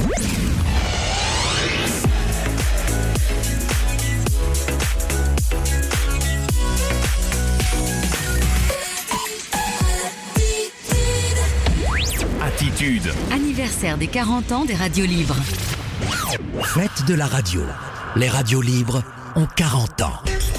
Attitude. Anniversaire des 40 ans des radios libres. Fête de la radio. Les radios libres ont 40 ans.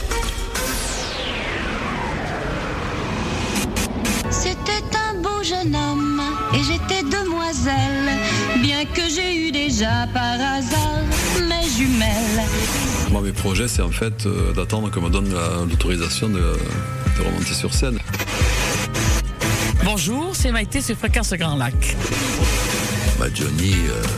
C'était un beau jeune homme et j'étais demoiselle, bien que j'ai eu déjà par hasard mes jumelles. Moi, mes projets, c'est en fait d'attendre qu'on me donne l'autorisation de remonter sur scène. Bonjour, c'est Maïté sur Fréquence Grand Lac. Johnny,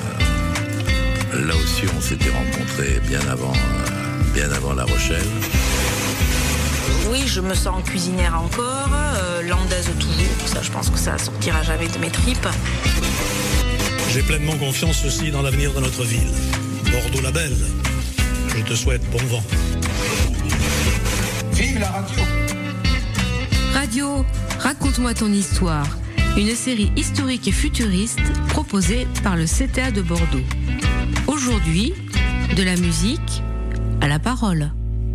là aussi on s'était rencontrés bien avant La Rochelle. Oui, je me sens cuisinière encore, landaise toujours, ça je pense que ça sortira jamais de mes tripes. J'ai pleinement confiance aussi dans l'avenir de notre ville. Bordeaux la belle, je te souhaite bon vent. Vive la radio! Radio, raconte-moi ton histoire. Une série historique et futuriste proposée par le CTA de Bordeaux. Aujourd'hui, de la musique à la parole.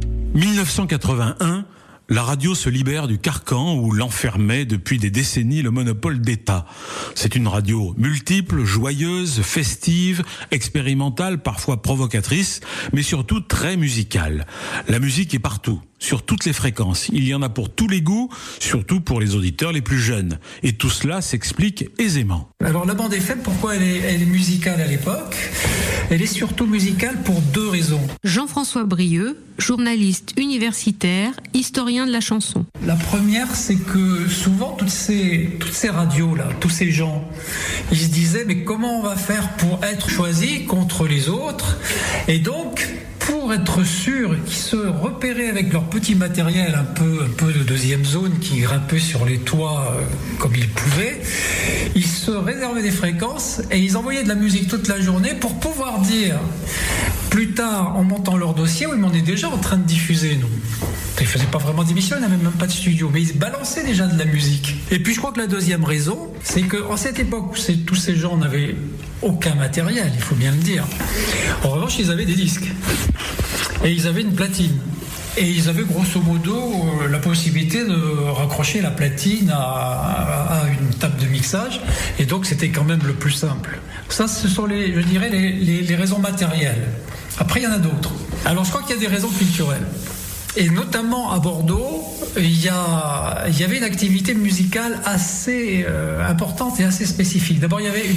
1981, la radio se libère du carcan où l'enfermait depuis des décennies le monopole d'État. C'est une radio multiple, joyeuse, festive, expérimentale, parfois provocatrice, mais surtout très musicale. La musique est partout, sur toutes les fréquences. Il y en a pour tous les goûts, surtout pour les auditeurs les plus jeunes. Et tout cela s'explique aisément. Alors la bande FM, pourquoi elle est musicale à l'époque ? Elle est surtout musicale pour deux raisons. Jean-François Brieux, journaliste universitaire, historien de la chanson. La première, c'est que souvent toutes ces radios-là, tous ces gens, ils se disaient mais comment on va faire pour être choisi contre les autres ? Et donc, pour être sûr qu'ils se repéraient avec leur petit matériel un peu de deuxième zone qui grimpait sur les toits comme ils pouvaient, ils se réservaient des fréquences et ils envoyaient de la musique toute la journée pour pouvoir dire plus tard en montant leur dossier, oui mais on est déjà en train de diffuser nous. Ils ne faisaient pas vraiment d'émission, ils n'avaient même pas de studio, mais ils balançaient déjà de la musique. Et puis je crois que la deuxième raison, c'est qu'en cette époque où tous ces gens n'avaient aucun matériel, il faut bien le dire. En revanche, ils avaient des disques. Et ils avaient une platine. Et ils avaient grosso modo la possibilité de raccrocher la platine à une table de mixage. Et donc c'était quand même le plus simple. Ça, ce sont les raisons matérielles. Après, il y en a d'autres. Alors je crois qu'il y a des raisons culturelles. Et notamment à Bordeaux, il y avait une activité musicale assez importante et assez spécifique. D'abord, il y avait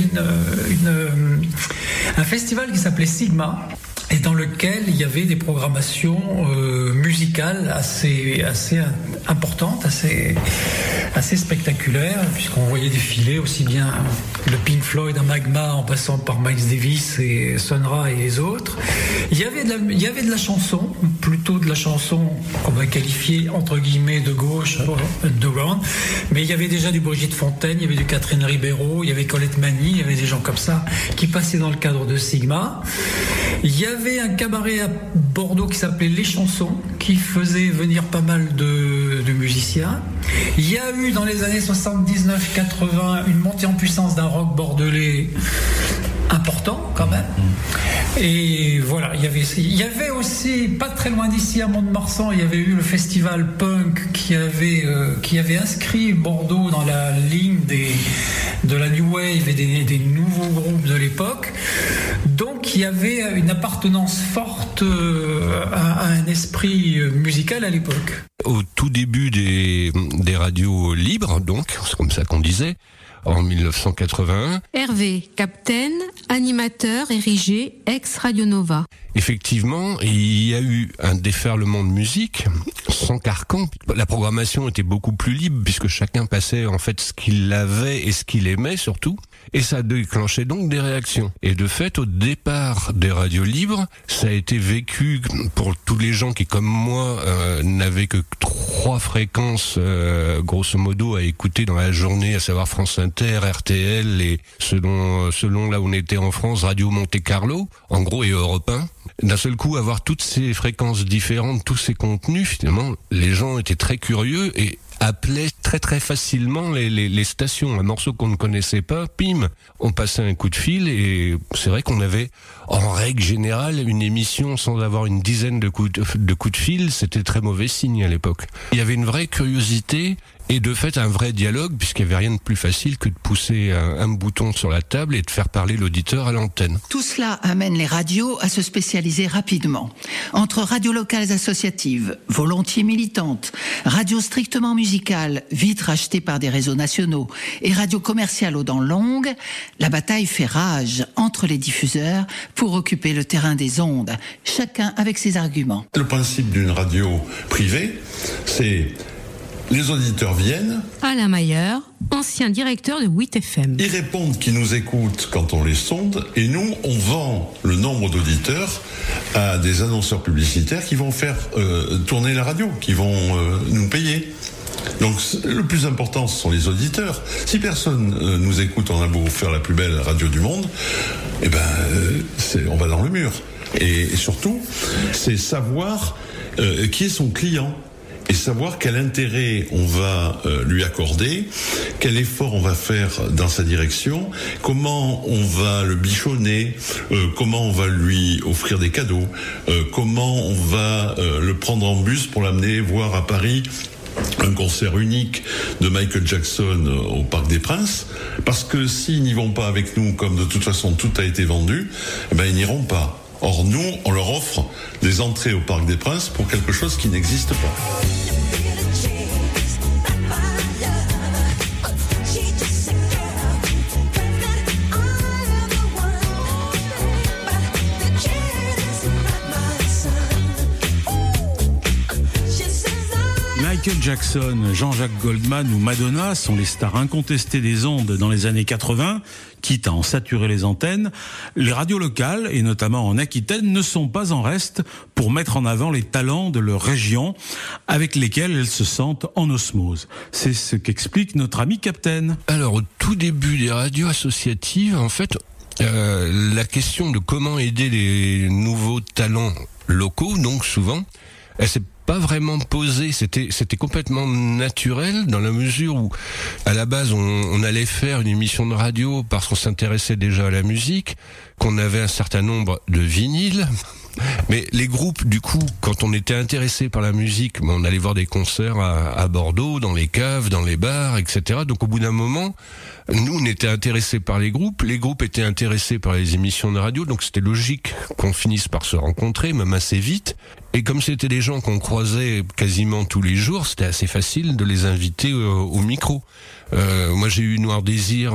un festival qui s'appelait Sigma, et dans lequel il y avait des programmations musicales assez importantes, assez spectaculaires, puisqu'on voyait défiler aussi bien le Pink Floyd à Magma en passant par Miles Davis et Sun Ra et les autres. Il y avait de la chanson, plutôt de la chanson qu'on va qualifier entre guillemets de gauche, underground, mais il y avait déjà du Brigitte Fontaine, il y avait du Catherine Ribeiro, il y avait Colette Mani, il y avait des gens comme ça qui passaient dans le cadre de Sigma. Il y avait un cabaret à Bordeaux qui s'appelait Les Chansons, qui faisait venir pas mal de musiciens. Il y a eu dans les années 79-80 une montée en puissance d'un rock bordelais important quand même. Et voilà, il y avait aussi, pas très loin d'ici à Mont-de-Marsan, il y avait eu le festival punk qui avait inscrit Bordeaux dans la ligne de la New Wave et des nouveaux groupes de l'époque. Donc il y avait une appartenance forte à un esprit musical à l'époque. Au tout début des radios libres, donc, c'est comme ça qu'on disait, en 1981. Hervé, capitaine, animateur érigé, ex-Radio Nova. Effectivement, il y a eu un déferlement de musique sans carcan. La programmation était beaucoup plus libre puisque chacun passait en fait ce qu'il avait et ce qu'il aimait surtout. Et ça déclenchait donc des réactions. Et de fait, au départ des radios libres, ça a été vécu pour tous les gens qui, comme moi, n'avaient que 3 fréquences, grosso modo, à écouter dans la journée, à savoir France Inter, RTL et selon là où on était en France, Radio Monte Carlo, en gros, et Europe 1. D'un seul coup, avoir toutes ces fréquences différentes, tous ces contenus, finalement, les gens étaient très curieux et appelait très très facilement les stations. Un morceau qu'on ne connaissait pas, pim, on passait un coup de fil et c'est vrai qu'on avait en règle générale une émission sans avoir une dizaine de coups de fil, c'était très mauvais signe à l'époque. Il y avait une vraie curiosité et de fait un vrai dialogue puisqu'il n'y avait rien de plus facile que de pousser un bouton sur la table et de faire parler l'auditeur à l'antenne. Tout cela amène les radios à se spécialiser rapidement. Entre radios locales associatives, volontiers militantes, radios strictement musicales, vite rachetées par des réseaux nationaux, et radios commerciales aux dents longues, la bataille fait rage entre les diffuseurs pour occuper le terrain des ondes, chacun avec ses arguments. Le principe d'une radio privée, c'est les auditeurs viennent. Alain Mayer, ancien directeur de 8FM. Ils répondent qu'ils nous écoutent quand on les sonde et nous, on vend le nombre d'auditeurs à des annonceurs publicitaires qui vont faire tourner la radio, qui vont nous payer. Donc le plus important, ce sont les auditeurs. Si personne nous écoute, on a beau faire la plus belle radio du monde, eh ben, on va dans le mur. Et surtout, c'est savoir qui est son client. Et savoir quel intérêt on va lui accorder, quel effort on va faire dans sa direction, comment on va le bichonner, comment on va lui offrir des cadeaux, comment on va le prendre en bus pour l'amener voir à Paris un concert unique de Michael Jackson au Parc des Princes, parce que s'ils n'y vont pas avec nous, comme de toute façon tout a été vendu, eh ben ils n'iront pas. Or nous, on leur offre des entrées au Parc des Princes pour quelque chose qui n'existe pas. Michael Jackson, Jean-Jacques Goldman ou Madonna sont les stars incontestées des ondes dans les années 80, quitte à en saturer les antennes. Les radios locales, et notamment en Aquitaine, ne sont pas en reste pour mettre en avant les talents de leur région, avec lesquels elles se sentent en osmose. C'est ce qu'explique notre ami Captain. Alors, au tout début des radios associatives, en fait, la question de comment aider les nouveaux talents locaux, donc souvent, elle s'est pas vraiment posé, c'était complètement naturel dans la mesure où à la base on allait faire une émission de radio parce qu'on s'intéressait déjà à la musique, qu'on avait un certain nombre de vinyles. Mais les groupes, du coup, quand on était intéressé par la musique, on allait voir des concerts à Bordeaux, dans les caves, dans les bars, etc. Donc au bout d'un moment, nous, on était intéressés par les groupes étaient intéressés par les émissions de radio, donc c'était logique qu'on finisse par se rencontrer, même assez vite. Et comme c'était des gens qu'on croisait quasiment tous les jours, c'était assez facile de les inviter au micro. Moi, j'ai eu Noir Désir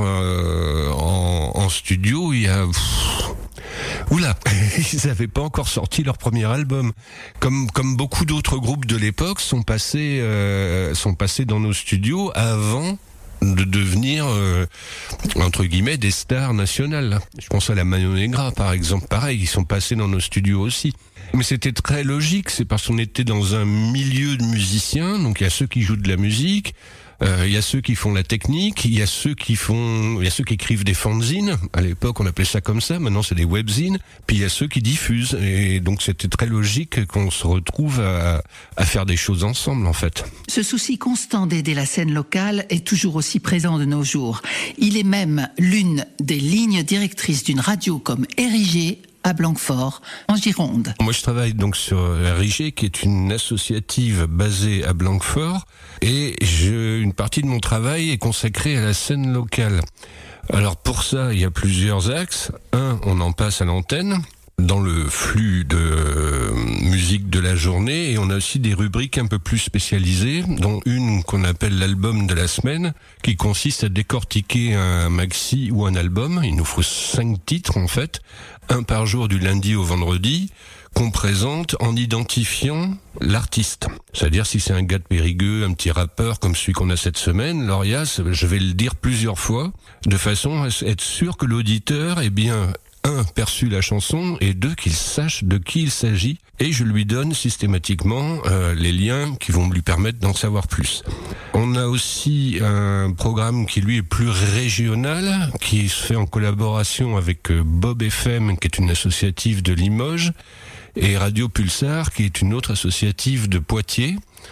en studio, il y a... Oula, ils n'avaient pas encore sorti leur premier album. Comme beaucoup d'autres groupes de l'époque sont passés dans nos studios avant de devenir entre guillemets des stars nationales. Je pense à la Mano Negra par exemple, pareil, ils sont passés dans nos studios aussi. Mais c'était très logique, c'est parce qu'on était dans un milieu de musiciens, donc il y a ceux qui jouent de la musique, il y a ceux qui font la technique, il y a ceux qui écrivent des fanzines. À l'époque, on appelait ça comme ça. Maintenant, c'est des webzines. Puis il y a ceux qui diffusent. Et donc, c'était très logique qu'on se retrouve à faire des choses ensemble, en fait. Ce souci constant d'aider la scène locale est toujours aussi présent de nos jours. Il est même l'une des lignes directrices d'une radio comme RIG à Blanquefort, en Gironde. Moi, je travaille donc sur RIG, qui est une associative basée à Blanquefort, et une partie de mon travail est consacrée à la scène locale. Alors pour ça, il y a plusieurs axes. Un, on en passe à l'antenne, dans le flux de musique de la journée, et on a aussi des rubriques un peu plus spécialisées, dont une qu'on appelle l'album de la semaine, qui consiste à décortiquer un maxi ou un album. Il nous faut 5 titres en fait, un par jour du lundi au vendredi, qu'on présente en identifiant l'artiste. C'est-à-dire si c'est un gars de Périgueux, un petit rappeur comme celui qu'on a cette semaine, Lorias, je vais le dire plusieurs fois, de façon à être sûr que l'auditeur est bien... 1, perçu la chanson, et 2, qu'il sache de qui il s'agit, et je lui donne systématiquement les liens qui vont lui permettre d'en savoir plus. On a aussi un programme qui lui est plus régional, qui se fait en collaboration avec Bob FM, qui est une associative de Limoges, et Radio Pulsar, qui est une autre associative de Poitiers.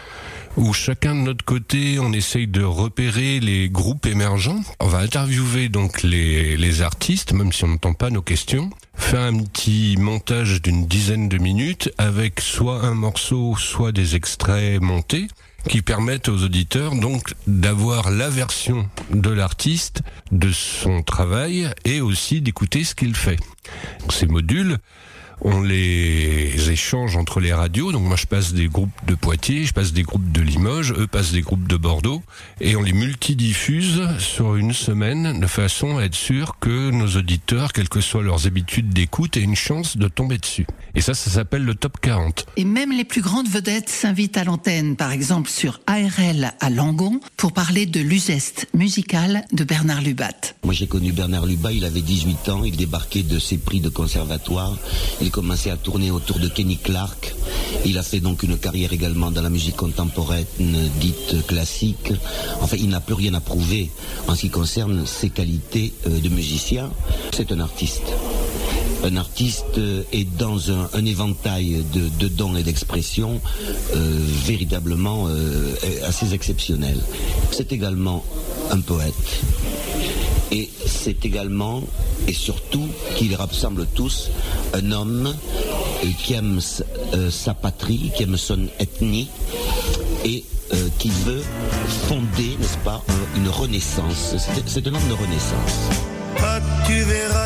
où chacun de notre côté, on essaye de repérer les groupes émergents. On va interviewer donc les artistes, même si on n'entend pas nos questions. Faire un petit montage d'une dizaine de minutes avec soit un morceau, soit des extraits montés, qui permettent aux auditeurs donc d'avoir la version de l'artiste, de son travail et aussi d'écouter ce qu'il fait. Ces modules, on les échange entre les radios. Donc moi je passe des groupes de Poitiers, je passe des groupes de Limoges, eux passent des groupes de Bordeaux et on les multidiffuse sur une semaine de façon à être sûr que nos auditeurs, quelles que soient leurs habitudes d'écoute, aient une chance de tomber dessus. Et ça s'appelle le Top 40. Et même les plus grandes vedettes s'invitent à l'antenne, par exemple sur ARL à Langon, pour parler de l'Uzeste musical de Bernard Lubat. Moi j'ai connu Bernard Lubat, il avait 18 ans, il débarquait de ses prix de conservatoire, il commençait à tourner autour de Kenny Clarke, il a fait donc une carrière également dans la musique contemporaine dite classique. Enfin, il n'a plus rien à prouver en ce qui concerne ses qualités de musicien. C'est un artiste. Un artiste est dans un éventail de dons et d'expressions véritablement assez exceptionnel. C'est également un poète. Et c'est également, et surtout, qui les rassemble tous, un homme qui aime sa patrie, qui aime son ethnie, et qui veut fonder, n'est-ce pas, une renaissance. C'est un homme de renaissance. Ah, tu verras,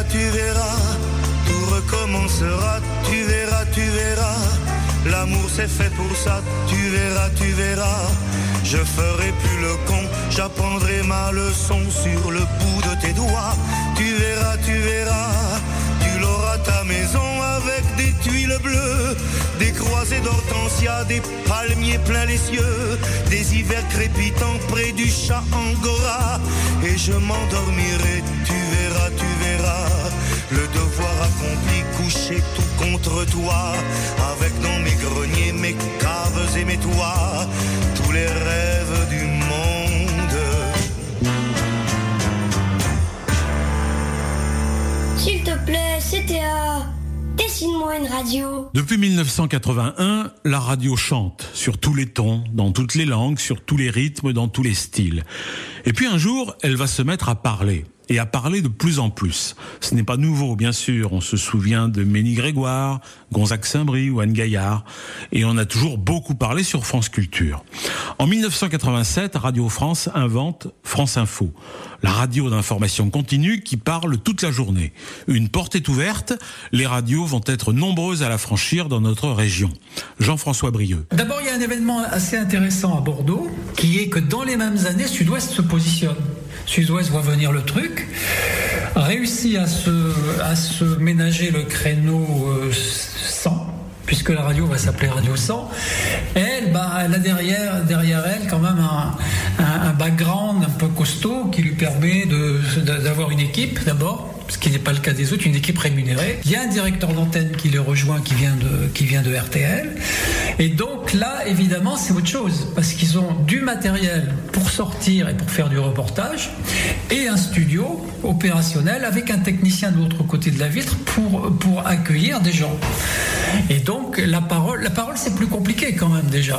tout recommencera, tu verras, l'amour c'est fait pour ça, tu verras, je ferai plus le con, j'apprendrai ma leçon sur le bout de tes doigts, tu verras, tu l'auras ta maison avec des tuiles bleues, des croisées d'hortensia, des palmiers plein les cieux, des hivers crépitants près du chat Angora, et je m'endormirai, tu verras, le devoir accompli, couché tout contre toi, avec dans mes greniers, mes caves et mes toits, tous les rêves du monde. S'il te plaît, CTA, dessine-moi une radio. Depuis 1981, la radio chante sur tous les tons, dans toutes les langues, sur tous les rythmes, dans tous les styles. Et puis un jour, elle va se mettre à parler. Et à parler de plus en plus. Ce n'est pas nouveau, bien sûr. On se souvient de Ménie Grégoire, Gonzague Saint-Brie ou Anne Gaillard. Et on a toujours beaucoup parlé sur France Culture. En 1987, Radio France invente France Info, la radio d'information continue qui parle toute la journée. Une porte est ouverte, les radios vont être nombreuses à la franchir dans notre région. Jean-François Brieux. D'abord, il y a un événement assez intéressant à Bordeaux, qui est que dans les mêmes années, Sud-Ouest se positionne. Sud-Ouest voit venir le truc, réussit à se ménager le créneau 100, puisque la radio va s'appeler Radio 100. Elle a derrière elle quand même un background un peu costaud qui lui permet d'avoir une équipe d'abord, ce qui n'est pas le cas des autres, une équipe rémunérée. Il y a un directeur d'antenne qui les rejoint, qui vient de RTL. Et donc là, évidemment, c'est autre chose, parce qu'ils ont du matériel pour sortir et pour faire du reportage, et un studio opérationnel avec un technicien de l'autre côté de la vitre pour accueillir des gens. Et donc la parole c'est plus compliqué quand même déjà.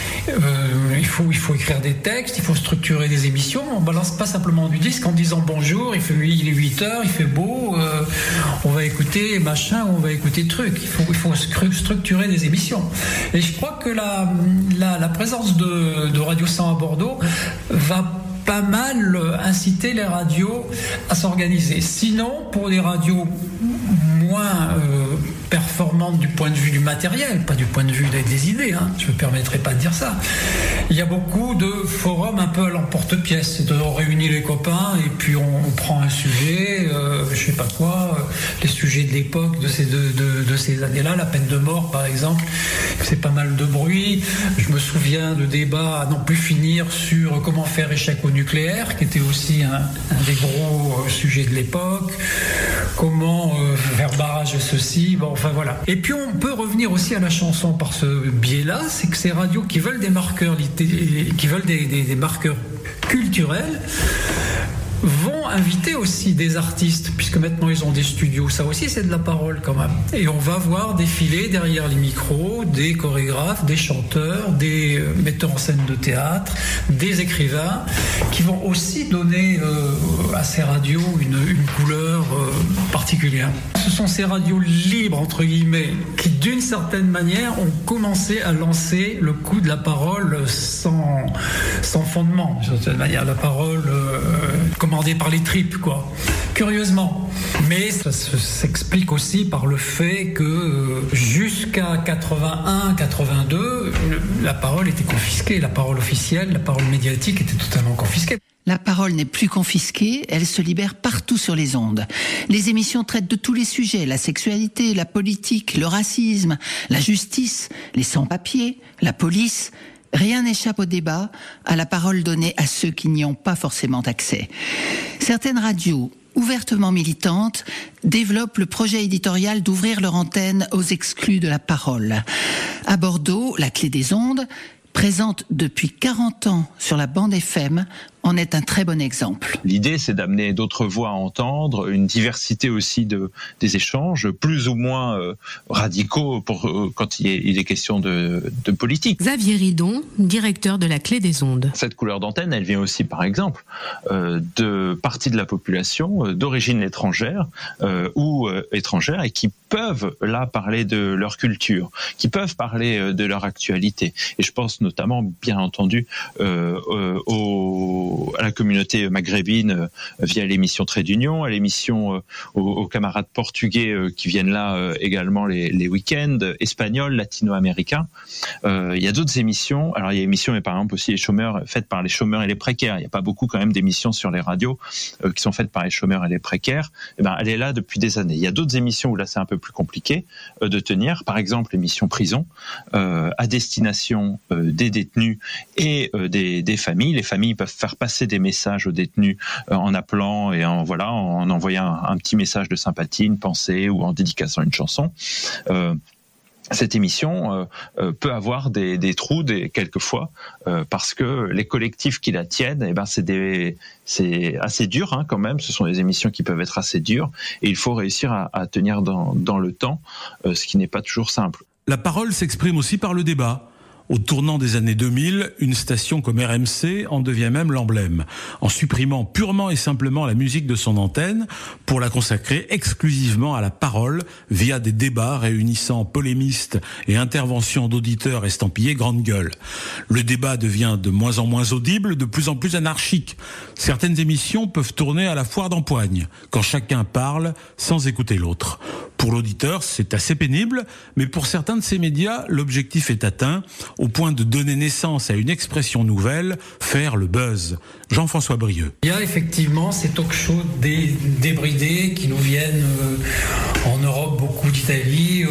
Il faut écrire des textes, il faut structurer des émissions. On balance pas simplement du disque en disant bonjour, il est 8h, il fait beau, on va écouter machin, on va écouter truc. Il faut structurer des émissions. Et je crois que la présence de Radio 100 à Bordeaux va pas mal inciter les radios à s'organiser. Sinon, pour des radios moins performantes du point de vue du matériel, pas du point de vue des idées, je ne me permettrai pas de dire ça. Il y a beaucoup de forums un peu à l'emporte-pièce, c'est de réunir les copains et puis on prend un sujet, je sais pas quoi, les sujets de l'époque de ces années-là, la peine de mort par exemple, c'est pas mal de bruit. Je me souviens de débats à n'en plus finir sur comment faire échec au nucléaire, qui était aussi un des gros sujets de l'époque, comment faire barrage de ceci, enfin voilà. Et puis on peut revenir aussi à la chanson par ce biais-là, c'est que ces radios qui veulent des marqueurs, qui veulent des marqueurs culturels, vont inviter aussi des artistes, puisque maintenant ils ont des studios. Ça aussi, c'est de la parole quand même. Et on va voir défiler derrière les micros des chorégraphes, des chanteurs, des metteurs en scène de théâtre, des écrivains, qui vont aussi donner à ces radios une couleur particulière. Ce sont ces radios libres, entre guillemets, qui d'une certaine manière ont commencé à lancer le coup de la parole sans fondement, d'une certaine manière, la parole commandée par les tripes, quoi. Curieusement. Mais ça s'explique aussi par le fait que jusqu'à 81, 82, la parole était confisquée, la parole officielle, la parole médiatique était totalement confisquée. La parole n'est plus confisquée, elle se libère partout sur les ondes. Les émissions traitent de tous les sujets, la sexualité, la politique, le racisme, la justice, les sans-papiers, la police. Rien n'échappe au débat, à la parole donnée à ceux qui n'y ont pas forcément accès. Certaines radios, ouvertement militantes, développent le projet éditorial d'ouvrir leur antenne aux exclus de la parole. À Bordeaux, la Clé des Ondes, présente depuis 40 ans sur la bande FM, en est un très bon exemple. L'idée, c'est d'amener d'autres voix à entendre, une diversité aussi des échanges, plus ou moins radicaux quand il est question de politique. Xavier Ridon, directeur de la Clé des Ondes. Cette couleur d'antenne, elle vient aussi, par exemple, de parties de la population d'origine étrangère ou étrangère et qui peuvent là parler de leur culture, qui peuvent parler de leur actualité. Et je pense notamment, bien entendu, à la communauté maghrébine via l'émission Trait d'Union, à l'émission aux camarades portugais qui viennent là également les week-ends, espagnols, latino-américains. Il y a d'autres émissions. Alors il y a émissions, mais par exemple aussi les chômeurs, faites par les chômeurs et les précaires. Il n'y a pas beaucoup quand même d'émissions sur les radios qui sont faites par les chômeurs et les précaires. Eh ben, elle est là depuis des années. Il y a d'autres émissions où là c'est un peu plus compliqué de tenir. Par exemple l'émission Prison à destination des détenus et des familles. Les familles peuvent faire passer des messages aux détenus en appelant et en envoyant un petit message de sympathie, une pensée ou en dédicaçant une chanson. Cette émission peut avoir des trous quelquefois parce que les collectifs qui la tiennent, eh ben c'est assez dur hein, quand même. Ce sont des émissions qui peuvent être assez dures et il faut réussir à tenir dans le temps, ce qui n'est pas toujours simple. La parole s'exprime aussi par le débat. Au tournant des années 2000, une station comme RMC en devient même l'emblème, en supprimant purement et simplement la musique de son antenne pour la consacrer exclusivement à la parole via des débats réunissant polémistes et interventions d'auditeurs estampillés grande gueule. Le débat devient de moins en moins audible, de plus en plus anarchique. Certaines émissions peuvent tourner à la foire d'empoigne, quand chacun parle sans écouter l'autre. Pour l'auditeur, c'est assez pénible, mais pour certains de ces médias, l'objectif est atteint, au point de donner naissance à une expression nouvelle, faire le buzz. Jean-François Brieux. Il y a effectivement ces talk-shows débridés qui nous viennent en Europe, beaucoup d'Italie,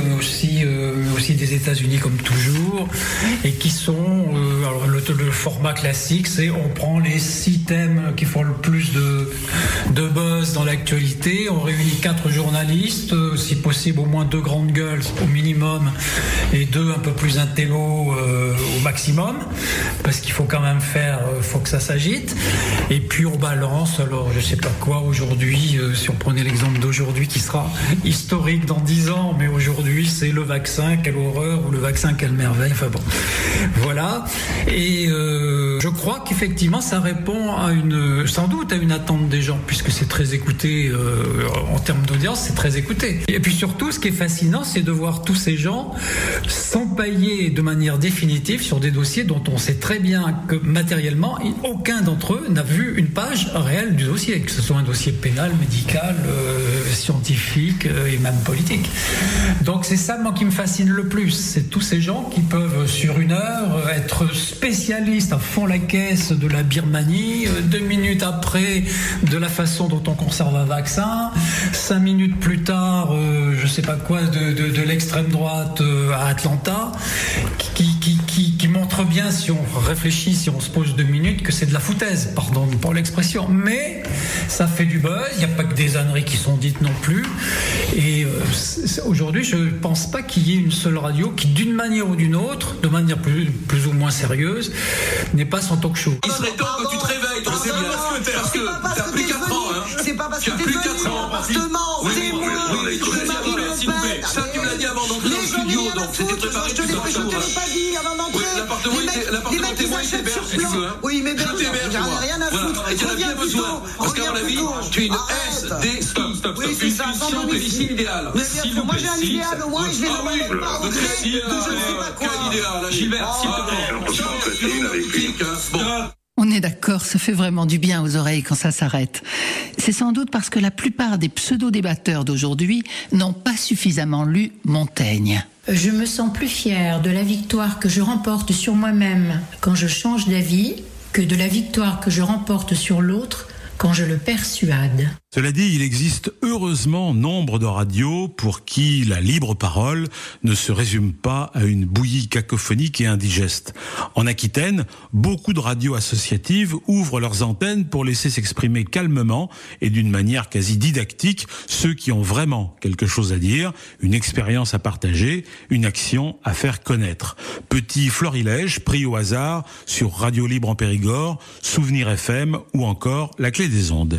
aussi des États-Unis comme toujours, et qui sont, alors le format classique, c'est on prend les 6 thèmes qui font le plus de buzz dans l'actualité, on réunit 4 journalistes, si possible au moins 2 grandes gueules au minimum, et 2 un peu plus intello au maximum, parce qu'il faut quand même faut que ça s'agite. Et puis on balance, alors je sais pas quoi aujourd'hui, si on prenait l'exemple d'aujourd'hui qui sera historique dans 10 ans, mais aujourd'hui c'est le vaccin, quelle horreur, ou le vaccin, quelle merveille, enfin bon, voilà. Et je crois qu'effectivement ça répond sans doute à une attente des gens, puisque c'est très écouté, en termes d'audience, c'est très écouté. Et puis surtout, ce qui est fascinant, c'est de voir tous ces gens s'empailler de manière définitive sur des dossiers dont on sait très bien que matériellement, aucun d'entre eux n'a vu une page réelle du dossier, que ce soit un dossier pénal, médical, scientifique et même politique. Donc c'est ça moi qui me fascine le plus, c'est tous ces gens qui peuvent sur une heure être spécialistes à fond la caisse de la Birmanie, 2 minutes après de la façon dont on conserve un vaccin, 5 minutes plus tard je sais pas quoi de l'extrême droite à Atlanta, qui montre montre bien, si on réfléchit, si on se pose 2 minutes, que c'est de la foutaise, pardon pour l'expression. Mais ça fait du buzz, il n'y a pas que des âneries qui sont dites non plus. Et aujourd'hui, je ne pense pas qu'il y ait une seule radio qui, d'une manière ou d'une autre, de manière plus ou moins sérieuse, n'ait pas son talk show. Il serait temps que tu te réveilles, toi, c'est bien. Parce que t'as plus 4 ans, hein. C'est pas parce que t'es venu dans l'appartement, c'est moi. S'il vous plaît, ça tu me l'as dit avant d'entrer dans le studio, donc c'était préparé tout ça. Je te l'ai pas dit avant d'entrer. L'appartement témoin, il t'héberge, si tu veux. Oui, mais je t'héberge, moi. Rien à foutre. Et t'en as bien besoin. Parce qu'à mon avis, tu es une SD. Stop. Oui, c'est ça. S'il vous plaît, ici l'idéal. Mais bien sûr, moi j'ai un idéal, moi je vais le voir. Quel idéal, Gilbert, s'il te plaît. On est d'accord, ça fait vraiment du bien aux oreilles quand ça s'arrête. C'est sans doute parce que la plupart des pseudo-débatteurs d'aujourd'hui n'ont pas suffisamment lu Montaigne. Je me sens plus fière de la victoire que je remporte sur moi-même quand je change d'avis que de la victoire que je remporte sur l'autre quand je le persuade. Cela dit, il existe heureusement nombre de radios pour qui la libre parole ne se résume pas à une bouillie cacophonique et indigeste. En Aquitaine, beaucoup de radios associatives ouvrent leurs antennes pour laisser s'exprimer calmement et d'une manière quasi didactique ceux qui ont vraiment quelque chose à dire, une expérience à partager, une action à faire connaître. Petit florilège pris au hasard sur Radio Libre en Périgord, Souvenir FM ou encore La Clé des Ondes.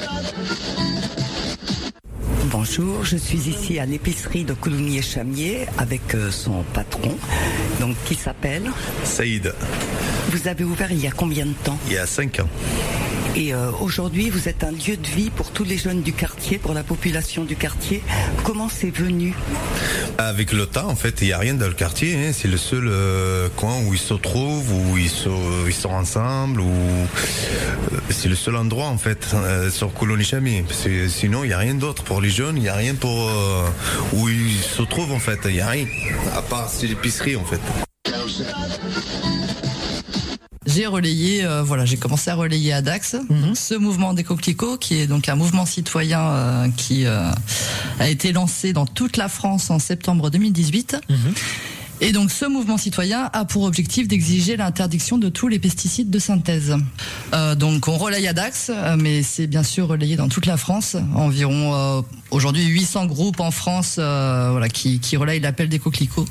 Bonjour, je suis ici à l'épicerie de Coulommiers-Chamiers avec son patron, donc qui s'appelle Saïd. Vous avez ouvert il y a combien de temps? Il y a 5 ans. Et aujourd'hui, vous êtes un lieu de vie pour tous les jeunes du quartier, pour la population du quartier. Comment c'est venu? Avec le temps, en fait, il n'y a rien dans le quartier. Hein. C'est le seul coin où ils se trouvent, où ils sont ensemble, où c'est le seul endroit, en fait, sur Coulommiers-Chamiers. Sinon, il n'y a rien d'autre pour les jeunes. Il n'y a rien pour où ils se trouvent, en fait. Il n'y a rien, à part c'est l'épicerie, en fait. J'ai relayé, j'ai commencé à relayer à Dax ce mouvement des coquelicots, qui est donc un mouvement citoyen qui a été lancé dans toute la France en septembre 2018. Et donc ce mouvement citoyen a pour objectif d'exiger l'interdiction de tous les pesticides de synthèse. Donc on relaye à Dax, mais c'est bien sûr relayé dans toute la France. Environ aujourd'hui 800 groupes en France qui relayent l'appel des coquelicots.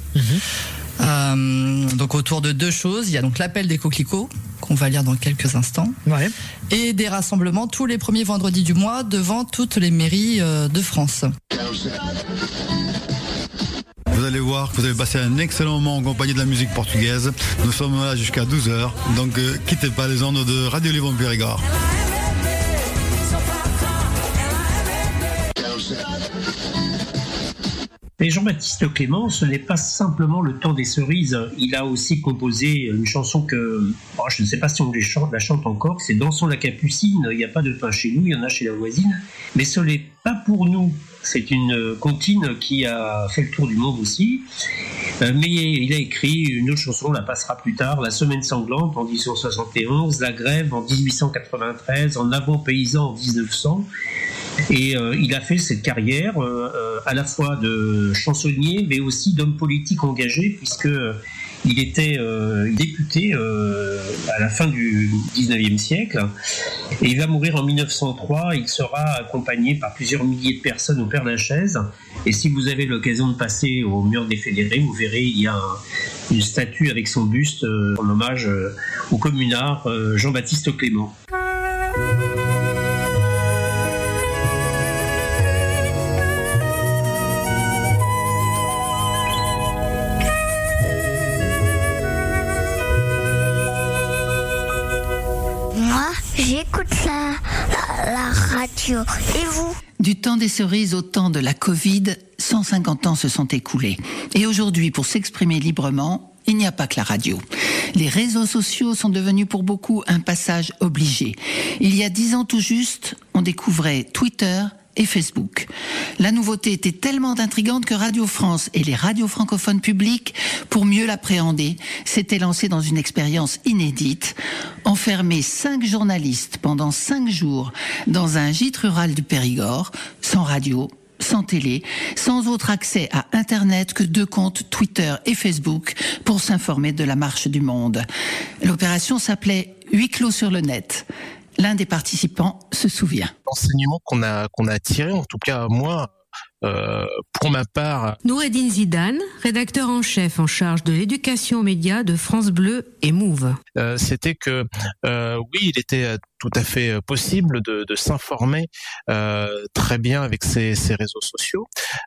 Donc autour de 2 choses, il y a donc l'appel des coquelicots qu'on va lire dans quelques instants, et des rassemblements tous les premiers vendredis du mois devant toutes les mairies de France. Vous allez voir que vous allez passer un excellent moment en compagnie de la musique portugaise. Nous sommes là jusqu'à 12h, donc quittez pas les ondes de Radio Libre en Périgord. Mais Jean-Baptiste Clément, ce n'est pas simplement le temps des cerises. Il a aussi composé une chanson que, je ne sais pas si on la chante encore, c'est Dansons la Capucine. Il n'y a pas de pain chez nous, il y en a chez la voisine. Mais ce n'est pas pour nous. C'est une comptine qui a fait le tour du monde aussi. Mais il a écrit une autre chanson, on la passera plus tard, La Semaine sanglante en 1871, La Grève en 1893, En avant paysan en 1900. Et il a fait cette carrière à la fois de chansonnier, mais aussi d'homme politique engagé, puisque il était député à la fin du 19e siècle. Et il va mourir en 1903. Il sera accompagné par plusieurs milliers de personnes au Père-Lachaise. Et si vous avez l'occasion de passer au mur des Fédérés, vous verrez, il y a une statue avec son buste en hommage au communard Jean-Baptiste Clément. J'écoute la radio. Et vous? Du temps des cerises au temps de la Covid, 150 ans se sont écoulés. Et aujourd'hui, pour s'exprimer librement, il n'y a pas que la radio. Les réseaux sociaux sont devenus pour beaucoup un passage obligé. Il y a 10 ans tout juste, on découvrait Twitter et Facebook. La nouveauté était tellement intrigante que Radio France et les radios francophones publiques, pour mieux l'appréhender, s'étaient lancés dans une expérience inédite, enfermer 5 journalistes pendant 5 jours dans un gîte rural du Périgord, sans radio, sans télé, sans autre accès à Internet que 2 comptes Twitter et Facebook pour s'informer de la marche du monde. L'opération s'appelait Huis clos sur le net. L'un des participants se souvient. L'enseignement qu'on a tiré, en tout cas moi, pour ma part. Noureddine Zidane, rédacteur en chef en charge de l'éducation aux médias de France Bleu et Mouve. C'était que oui, il était tout à fait possible de s'informer très bien avec ces réseaux sociaux.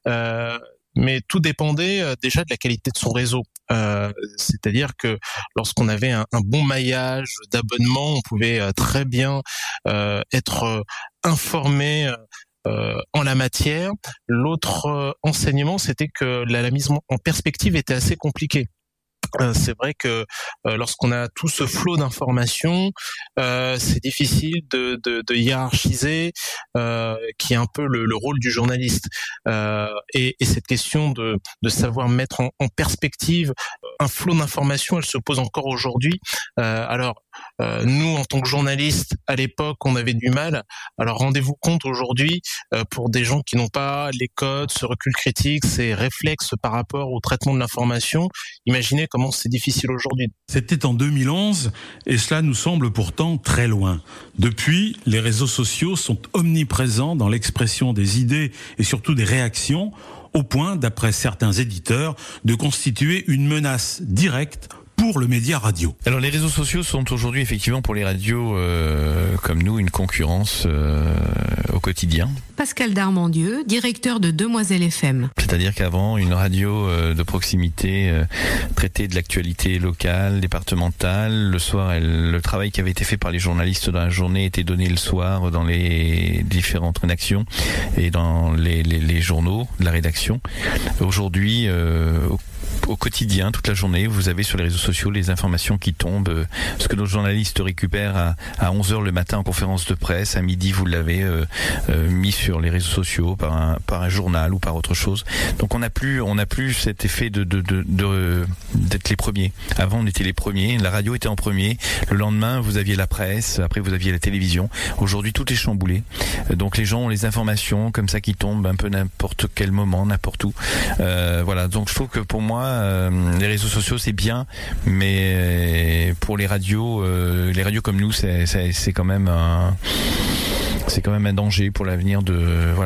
Mais tout dépendait déjà de la qualité de son réseau. C'est-à-dire que lorsqu'on avait un bon maillage d'abonnements, on pouvait très bien être informé en la matière. L'autre enseignement, c'était que la mise en perspective était assez compliquée. C'est vrai que lorsqu'on a tout ce flot d'informations, c'est difficile de hiérarchiser, qui est un peu le rôle du journaliste. Et cette question de savoir mettre en perspective un flot d'informations, elle se pose encore aujourd'hui. Alors, nous, en tant que journalistes, à l'époque, on avait du mal. Alors, rendez-vous compte aujourd'hui, pour des gens qui n'ont pas les codes, ce recul critique, ces réflexes par rapport au traitement de l'information, imaginez comment c'est difficile aujourd'hui. C'était en 2011 et cela nous semble pourtant très loin. Depuis, les réseaux sociaux sont omniprésents dans l'expression des idées et surtout des réactions, au point, d'après certains éditeurs, de constituer une menace directe pour le média radio. Alors les réseaux sociaux sont aujourd'hui effectivement pour les radios comme nous une concurrence au quotidien. Pascal Darmandieu, directeur de Demoiselle FM. C'est-à-dire qu'avant, une radio de proximité traitait de l'actualité locale, départementale. Le soir, le travail qui avait été fait par les journalistes dans la journée était donné le soir dans les différentes rédactions et dans les journaux de la rédaction. Aujourd'hui, au quotidien, toute la journée, vous avez sur les réseaux sociaux les informations qui tombent, ce que nos journalistes récupèrent à 11h le matin en conférence de presse, à midi vous l'avez mis sur les réseaux sociaux par un journal ou par autre chose. Donc on n'a plus cet effet d'être les premiers. Avant on était les premiers, la radio était en premier, le lendemain vous aviez la presse, après vous aviez la télévision. Aujourd'hui tout est chamboulé. Donc les gens ont les informations comme ça qui tombent un peu n'importe quel moment, n'importe où. Voilà, donc je trouve que pour moi les réseaux sociaux c'est bien, mais pour les radios comme nous c'est quand même un danger pour l'avenir de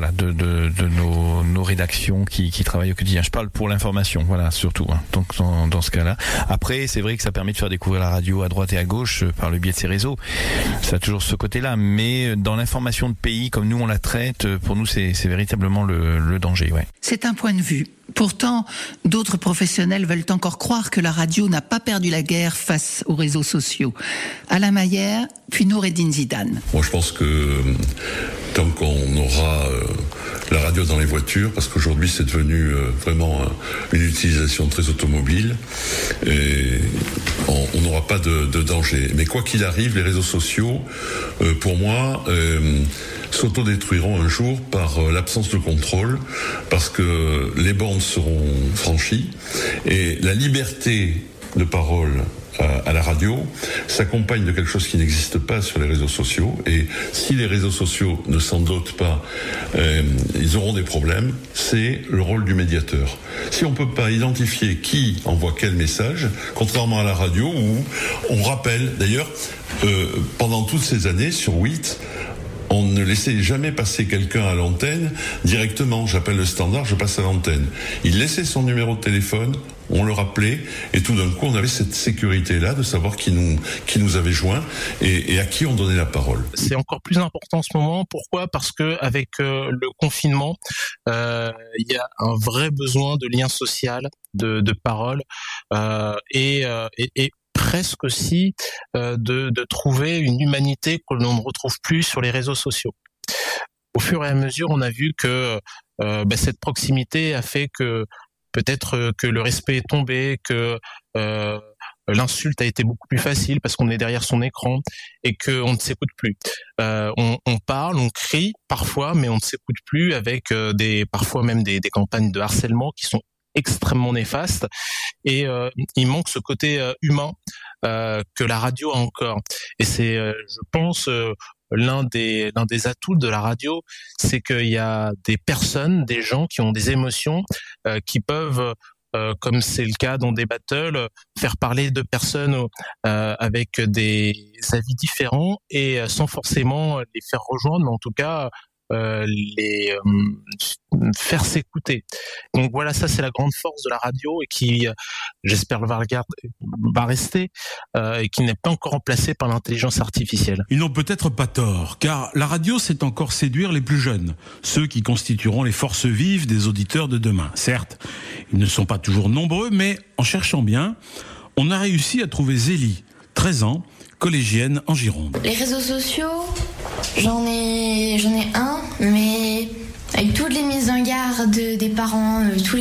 nos rédactions qui travaillent au quotidien. Je parle pour l'information, voilà, surtout. Donc dans ce cas-là. Après, c'est vrai que ça permet de faire découvrir la radio à droite et à gauche par le biais de ces réseaux. Ça a toujours ce côté-là, mais dans l'information de pays comme nous on la traite, pour nous c'est véritablement le danger, ouais. C'est un point de vue. Pourtant, d'autres professionnels veulent encore croire que la radio n'a pas perdu la guerre face aux réseaux sociaux. Alain Maillère, puis Noureddine Zidane. Moi, je pense que tant qu'on aura la radio dans les voitures, parce qu'aujourd'hui c'est devenu vraiment une utilisation très automobile, et on n'aura pas de danger. Mais quoi qu'il arrive, les réseaux sociaux, pour moi, s'autodétruiront un jour par l'absence de contrôle, parce que les bornes seront franchies et la liberté de parole à la radio s'accompagne de quelque chose qui n'existe pas sur les réseaux sociaux, et si les réseaux sociaux ne s'en dotent pas, ils auront des problèmes. C'est le rôle du médiateur. Si on ne peut pas identifier qui envoie quel message, contrairement à la radio où on rappelle, d'ailleurs pendant toutes ces années sur 8, on ne laissait jamais passer quelqu'un à l'antenne directement. J'appelle le standard, je passe à l'antenne. Il laissait son numéro de téléphone, on le rappelait, et tout d'un coup on avait cette sécurité-là de savoir qui nous avait joint et à qui on donnait la parole. C'est encore plus important en ce moment. Pourquoi ? Parce que avec le confinement, il y a un vrai besoin de lien social, de parole, et presque aussi de trouver une humanité que l'on ne retrouve plus sur les réseaux sociaux. Au fur et à mesure, on a vu que cette proximité a fait que peut-être que le respect est tombé, que l'insulte a été beaucoup plus facile parce qu'on est derrière son écran et qu'on ne s'écoute plus. On parle, on crie parfois, mais on ne s'écoute plus avec parfois même des campagnes de harcèlement qui sont extrêmement néfastes, et il manque ce côté humain que la radio a encore. Et c'est, je pense, l'un des atouts de la radio, c'est qu'il y a des personnes, des gens qui ont des émotions, qui peuvent, comme c'est le cas dans des battles, faire parler de personnes avec des avis différents et sans forcément les faire rejoindre, mais en tout cas les faire s'écouter. Donc voilà, ça c'est la grande force de la radio et qui, j'espère, va rester et qui n'est pas encore remplacée par l'intelligence artificielle. Ils n'ont peut-être pas tort, car la radio sait encore séduire les plus jeunes, ceux qui constitueront les forces vives des auditeurs de demain. Certes, ils ne sont pas toujours nombreux, mais en cherchant bien, on a réussi à trouver Zélie, 13 ans, collégienne en Gironde. Les réseaux sociaux, j'en ai un, mais avec toutes les mises en garde des parents, tous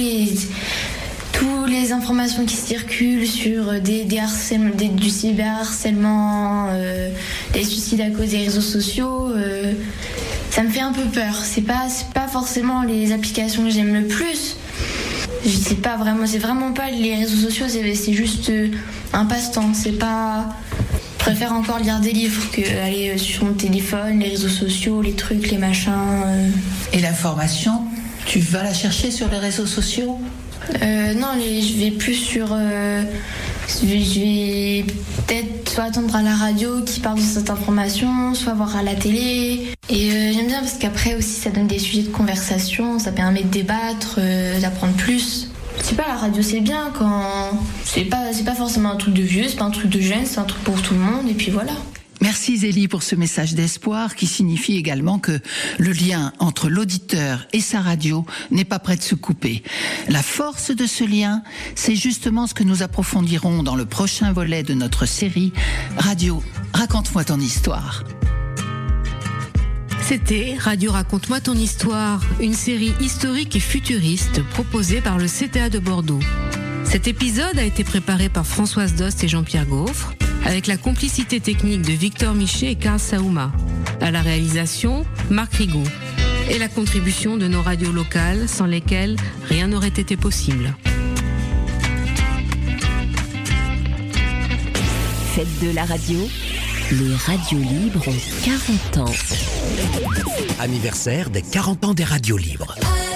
les informations qui circulent sur des harcèlements, du cyberharcèlement, des suicides à cause des réseaux sociaux, ça me fait un peu peur. C'est pas forcément les applications que j'aime le plus. C'est vraiment pas les réseaux sociaux, c'est juste un passe-temps. C'est pas. Je préfère encore lire des livres qu'aller sur mon téléphone, les réseaux sociaux, les trucs, les machins. Et l'information, tu vas la chercher sur les réseaux sociaux ? Non, je vais plus sur. Je vais peut-être soit attendre à la radio qui parle de cette information, soit voir à la télé. Et j'aime bien parce qu'après aussi ça donne des sujets de conversation, ça permet de débattre, d'apprendre plus. C'est pas, la radio c'est bien quand c'est pas forcément un truc de vieux, c'est pas un truc de jeune, c'est un truc pour tout le monde et puis voilà. Merci Zélie pour ce message d'espoir qui signifie également que le lien entre l'auditeur et sa radio n'est pas prêt de se couper. La force de ce lien, c'est justement ce que nous approfondirons dans le prochain volet de notre série Radio, raconte-moi ton histoire. C'était Radio Raconte-moi ton histoire, une série historique et futuriste proposée par le CTA de Bordeaux. Cet épisode a été préparé par Françoise Dost et Jean-Pierre Gaufre, avec la complicité technique de Victor Michet et Karl Saouma. À la réalisation, Marc Rigaud. Et la contribution de nos radios locales, sans lesquelles rien n'aurait été possible. Faites de la radio. Les radios libres ont 40 ans. Anniversaire des 40 ans des radios libres.